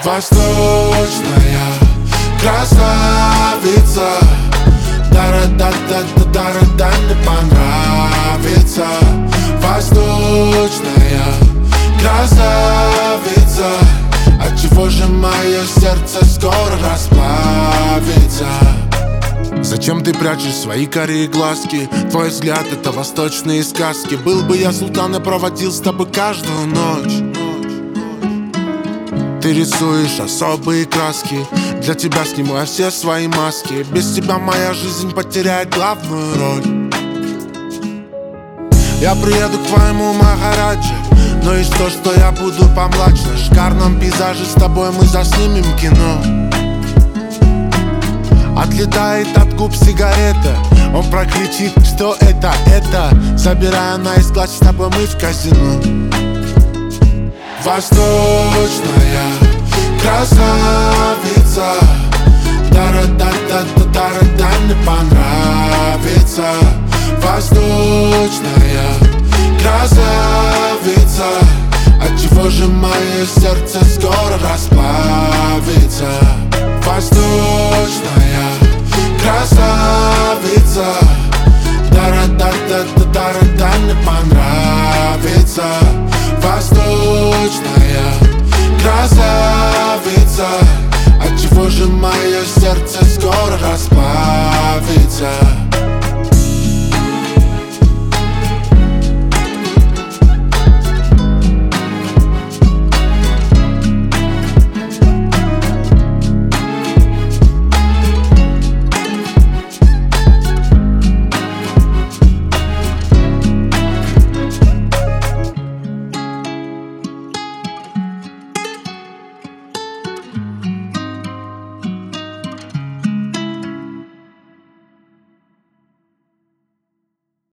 Восточная красавица, да-да-да-да-да-да, не понравится. Восточная красавица, отчего же мое сердце скоро расплавится? Зачем ты прячешь свои карие глазки? Твой взгляд — это восточные сказки. Был бы я султан и проводил с тобой каждую ночь. Ты рисуешь особые краски, для тебя сниму я все свои маски. Без тебя моя жизнь потеряет главную роль. Я приеду к твоему Махараджи, ну и что я буду помладше. На шикарном пейзаже с тобой мы заснимем кино. Отлетает от губ сигарета, он прокричит, что это. Забирая наискось, с тобой мы в казино. Восточная красавица, да-да-да-да-да-да, не понравится. Восточная красавица, отчего же мое сердце скоро расплавится? Восточная красавица, да-да-да-да-да-да, не понравится. Восточная